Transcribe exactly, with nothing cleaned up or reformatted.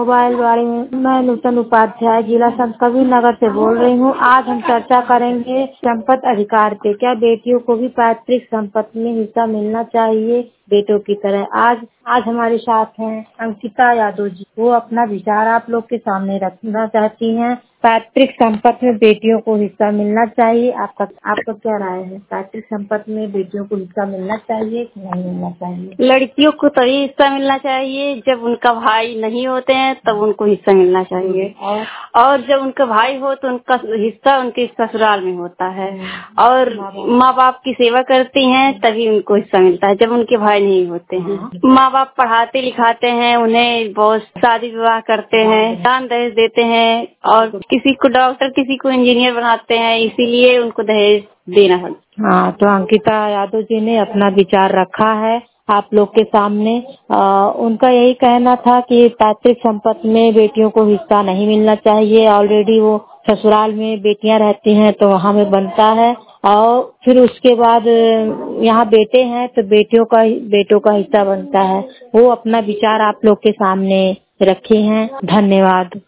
Mobile बारे में मैं नूतन उपाध्याय जिला संत कबीर नगर से बोल रही हूँ। आज हम चर्चा करेंगे संपत्ति अधिकार पे। क्या बेटियों को भी पैतृक संपत्ति में हिस्सा मिलना चाहिए बेटों की तरह? आज आज हमारे साथ हैं अंकिता यादव जी। वो अपना विचार आप लोग के सामने रखना चाहती हैं। पैतृक संपत्ति में बेटियों को हिस्सा मिलना चाहिए। आपका आपका क्या राय है? पैतृक संपत्ति में बेटियों को हिस्सा मिलना चाहिए कि नहीं मिलना चाहिए? लड़कियों को तभी हिस्सा मिलना चाहिए जब उनका भाई नहीं होते हैं, तब उनको हिस्सा मिलना चाहिए। और और जब उनका भाई हो तो उनका हिस्सा उनके ससुराल में होता है। और माँ बाप की सेवा करती हैं तभी उनको हिस्सा मिलता है, जब उनके भाई नहीं होते हैं। माँ बाप पढ़ाते लिखाते हैं, उन्हें बहुत शादी विवाह करते हैं, दान दहेज देते हैं, और किसी को डॉक्टर किसी को इंजीनियर बनाते हैं, इसीलिए उनको दहेज देना है। हाँ, तो अंकिता यादव जी ने अपना विचार रखा है आप लोग के सामने। आ, उनका यही कहना था कि पैतृक संपत्ति में बेटियों को हिस्सा नहीं मिलना चाहिए। ऑलरेडी वो ससुराल में बेटियां रहती हैं तो वहाँ में बनता है, और फिर उसके बाद यहाँ बेटे हैं तो बेटियों का बेटों का हिस्सा बनता है। वो अपना विचार आप लोग के सामने रखे हैं। धन्यवाद।